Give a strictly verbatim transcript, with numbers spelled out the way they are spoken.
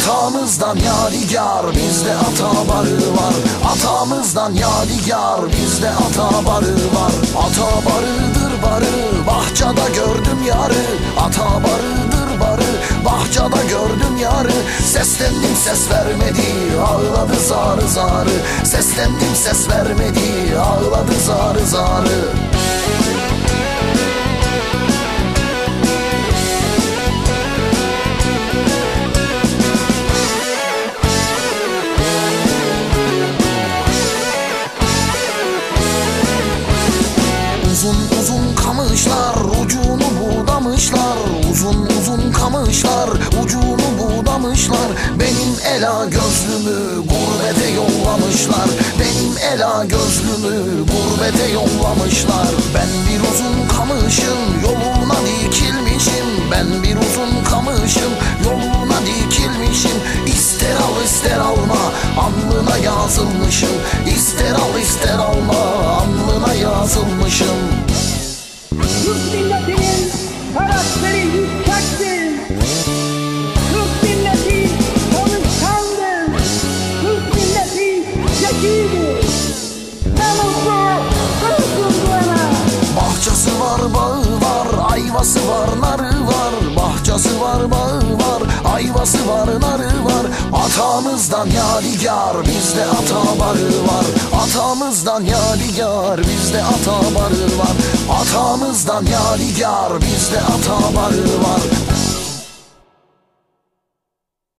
Atamızdan yadigar bizde ata barı var. Atamızdan yadigar bizde ata barı var. Ata barıdır barı, bahçada gördüm yarı. Ata barıdır barı, bahçada gördüm yarı. Seslendim ses vermedi, ağladı zarı zarı. Seslendim ses vermedi, ağladı zarı zarı. Uzun uzun kamışlar ucunu budamışlar. Uzun uzun kamışlar ucunu budamışlar. Benim ela gözlümü gurbete yollamışlar. Benim ela gözlümü gurbete yollamışlar. Ben bir uzun kamışın yoluna dikilmişim. Ben bir uzun kamışın yoluna dikilmişim. İster al ister alma, alnına yazılmışım. İster al ister alma, alnına yazılmışım. Türk milletinin karakteri yüksektir. Türk milleti çalışkandır. Türk milleti zekidir. Ne mutlu Türk'üm diyene. Bahçesi var, bağı var, ayvası var, narı var. Bahçesi var, bağı var, ayvası var, narı var. Atamızdan yadigar bizde ata barı var. Atamızdan yadigar bizde ata barı var. Atamızdan yadigar bizde ata barı var.